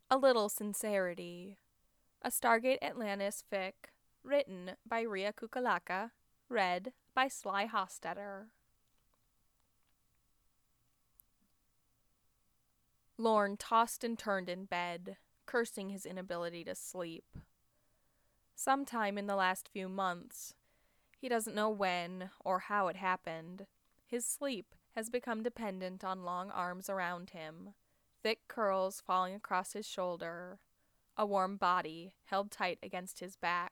A Little Sincerity, a Stargate Atlantis fic, written by Ria Kukalaka, read by Sly Hostetter. Lorne tossed and turned in bed, cursing his inability to sleep. Sometime in the last few months, he doesn't know when or how it happened, his sleep has become dependent on long arms around him, thick curls falling across his shoulder, a warm body held tight against his back.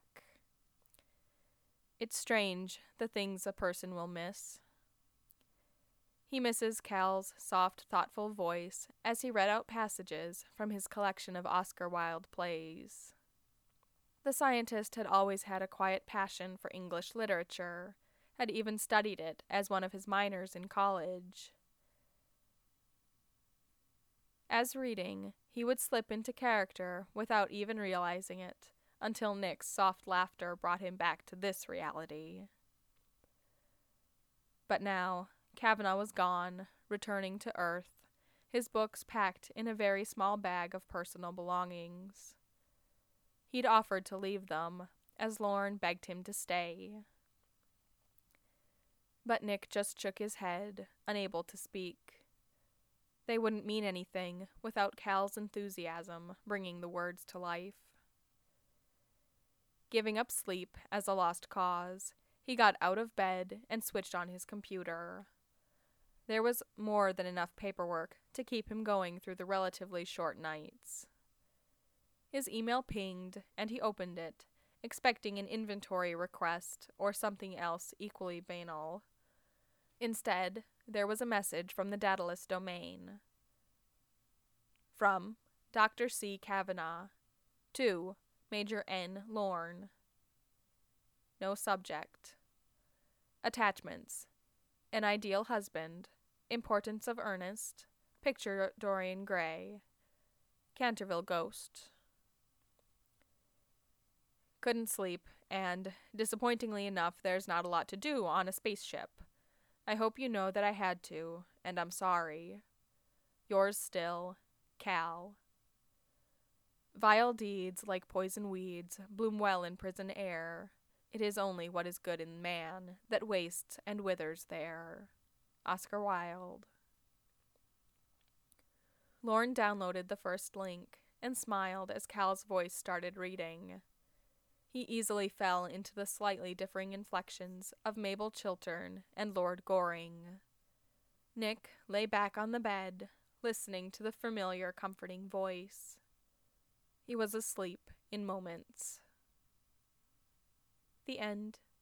It's strange, the things a person will miss. He misses Cal's soft, thoughtful voice as he read out passages from his collection of Oscar Wilde plays. The scientist had always had a quiet passion for English literature, had even studied it as one of his minors in college. As reading, he would slip into character without even realizing it, until Nick's soft laughter brought him back to this reality. But now, Kavanaugh was gone, returning to Earth, his books packed in a very small bag of personal belongings. He'd offered to leave them, as Lorne begged him to stay. But Nick just shook his head, unable to speak. They wouldn't mean anything without Cal's enthusiasm bringing the words to life. Giving up sleep as a lost cause, he got out of bed and switched on his computer. There was more than enough paperwork to keep him going through the relatively short nights. His email pinged, and he opened it, expecting an inventory request or something else equally banal. Instead, there was a message from the Daedalus domain. From Dr. C. Kavanaugh to Major N. Lorne. No subject. Attachments: An ideal husband, importance of Ernest, picture Dorian Gray, Canterville ghost. Couldn't sleep, and, disappointingly enough, there's not a lot to do on a spaceship. I hope you know that I had to, and I'm sorry. Yours still, Cal. Vile deeds, like poison weeds, bloom well in prison air. It is only what is good in man that wastes and withers there. Oscar Wilde. Lorne downloaded the first link and smiled as Cal's voice started reading. He easily fell into the slightly differing inflections of Mabel Chiltern and Lord Goring. Nick lay back on the bed, listening to the familiar, comforting voice. He was asleep in moments. The end.